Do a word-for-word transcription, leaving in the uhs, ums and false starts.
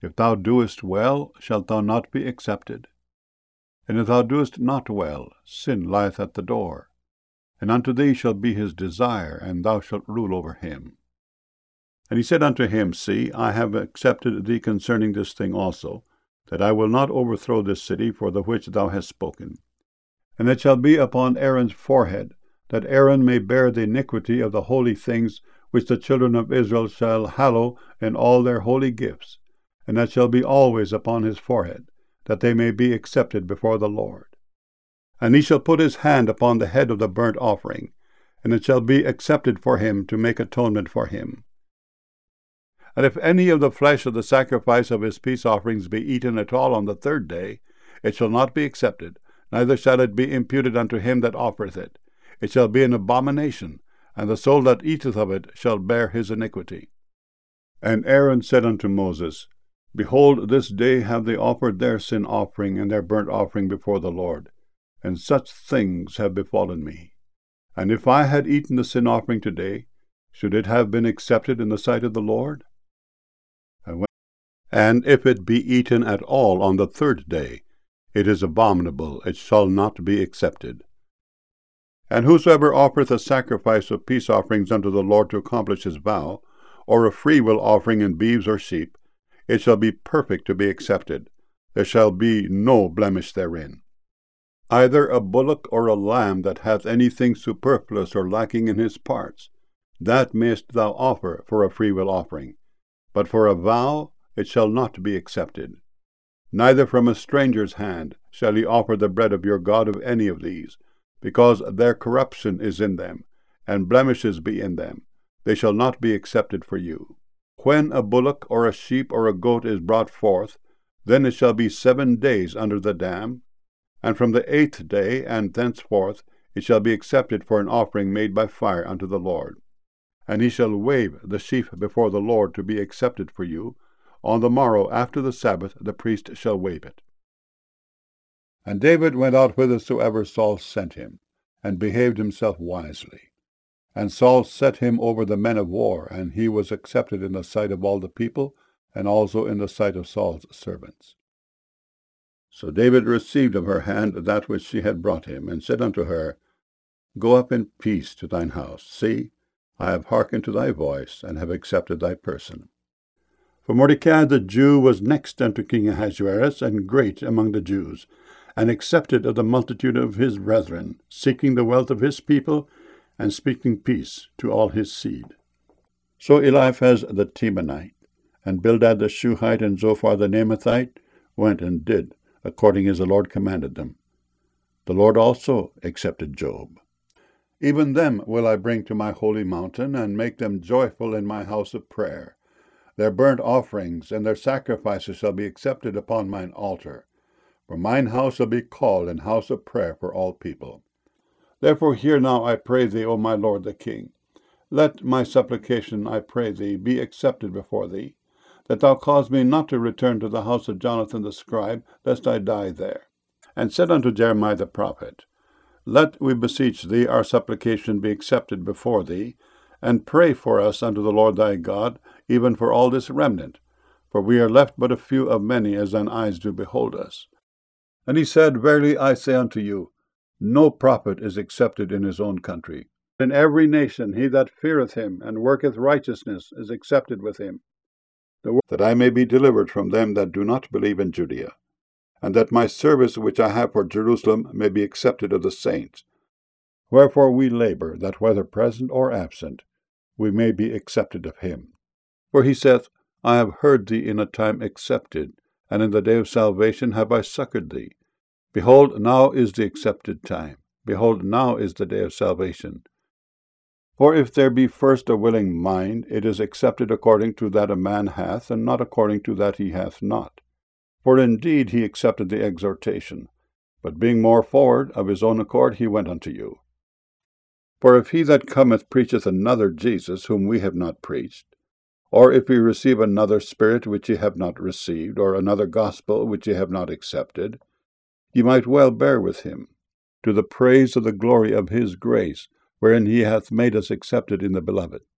If thou doest well, shalt thou not be accepted? And if thou doest not well, sin lieth at the door, and unto thee shall be his desire, and thou shalt rule over him. And he said unto him, See, I have accepted thee concerning this thing also, that I will not overthrow this city for the which thou hast spoken. And it shall be upon Aaron's forehead, that Aaron may bear the iniquity of the holy things which the children of Israel shall hallow in all their holy gifts, and that shall be always upon his forehead, that they may be accepted before the Lord. And he shall put his hand upon the head of the burnt offering, and it shall be accepted for him to make atonement for him. And if any of the flesh of the sacrifice of his peace offerings be eaten at all on the third day, it shall not be accepted, neither shall it be imputed unto him that offereth it. It shall be an abomination, and the soul that eateth of it shall bear his iniquity. And Aaron said unto Moses, Behold, this day have they offered their sin offering and their burnt offering before the Lord, and such things have befallen me. And if I had eaten the sin offering today, should it have been accepted in the sight of the Lord? And, when, and if it be eaten at all on the third day, it is abominable, it shall not be accepted. And whosoever offereth a sacrifice of peace offerings unto the Lord to accomplish his vow, or a freewill offering in beeves or sheep, it shall be perfect to be accepted. There shall be no blemish therein. Either a bullock or a lamb that hath anything superfluous or lacking in his parts, that mayest thou offer for a freewill offering. But for a vow it shall not be accepted. Neither from a stranger's hand shall ye offer the bread of your God of any of these, because their corruption is in them, and blemishes be in them. They shall not be accepted for you. When a bullock or a sheep or a goat is brought forth, then it shall be seven days under the dam, and from the eighth day and thenceforth it shall be accepted for an offering made by fire unto the Lord. And he shall wave the sheaf before the Lord to be accepted for you. On the morrow after the Sabbath the priest shall wave it. And David went out whithersoever Saul sent him, and behaved himself wisely. And Saul set him over the men of war, and he was accepted in the sight of all the people, and also in the sight of Saul's servants. So David received of her hand that which she had brought him, and said unto her, Go up in peace to thine house. See, I have hearkened to thy voice, and have accepted thy person. For Mordecai the Jew was next unto King Ahasuerus, and great among the Jews, and accepted of the multitude of his brethren, seeking the wealth of his people, and speaking peace to all his seed. So Eliphaz the Temanite, and Bildad the Shuhite, and Zophar the Naamathite went and did according as the Lord commanded them. The Lord also accepted Job. Even them will I bring to my holy mountain, and make them joyful in my house of prayer. Their burnt offerings and their sacrifices shall be accepted upon mine altar. For mine house shall be called an house of prayer for all people. Therefore hear now, I pray thee, O my lord the king. Let my supplication, I pray thee, be accepted before thee, that thou cause me not to return to the house of Jonathan the scribe, lest I die there. And said unto Jeremiah the prophet, Let, we beseech thee, our supplication be accepted before thee, and pray for us unto the Lord thy God, even for all this remnant, for we are left but a few of many, as thine eyes do behold us. And he said, Verily I say unto you, no prophet is accepted in his own country. In every nation he that feareth him and worketh righteousness is accepted with him, that I may be delivered from them that do not believe in Judea, and that my service which I have for Jerusalem may be accepted of the saints. Wherefore we labor, that whether present or absent, we may be accepted of him. For he saith, I have heard thee in a time accepted, and in the day of salvation have I succored thee. Behold, now is the accepted time. Behold, now is the day of salvation. For if there be first a willing mind, it is accepted according to that a man hath, and not according to that he hath not. For indeed he accepted the exhortation, but being more forward, of his own accord he went unto you. For if he that cometh preacheth another Jesus, whom we have not preached, or if we receive another Spirit which ye have not received, or another gospel which ye have not accepted, ye might well bear with him, to the praise of the glory of his grace, wherein he hath made us accepted in the Beloved.